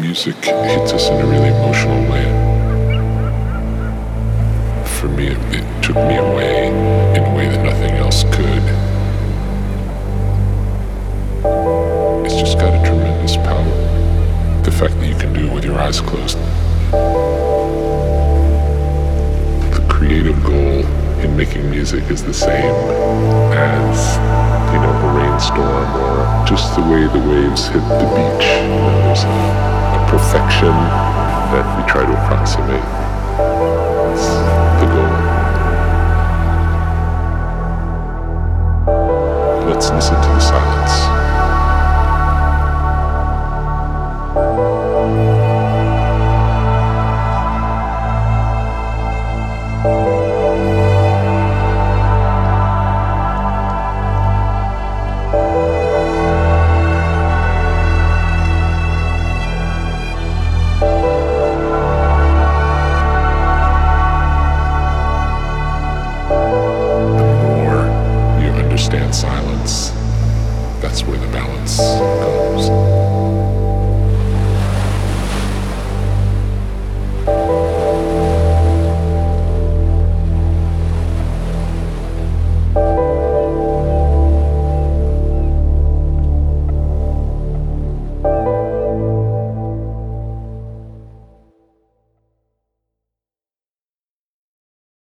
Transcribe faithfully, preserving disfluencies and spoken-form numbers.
music hits us in a really emotional way. For me, it, it took me away in a way that nothing else could. It's just got a tremendous power. The fact that you can do it with your eyes closed. The creative goal in making music is the same as, you know, a rainstorm or just the way the waves hit the beach. You know, there's a, a perfection that we try to approximate. It's the goal. Let's listen to the silence. Silence, that's where the balance comes.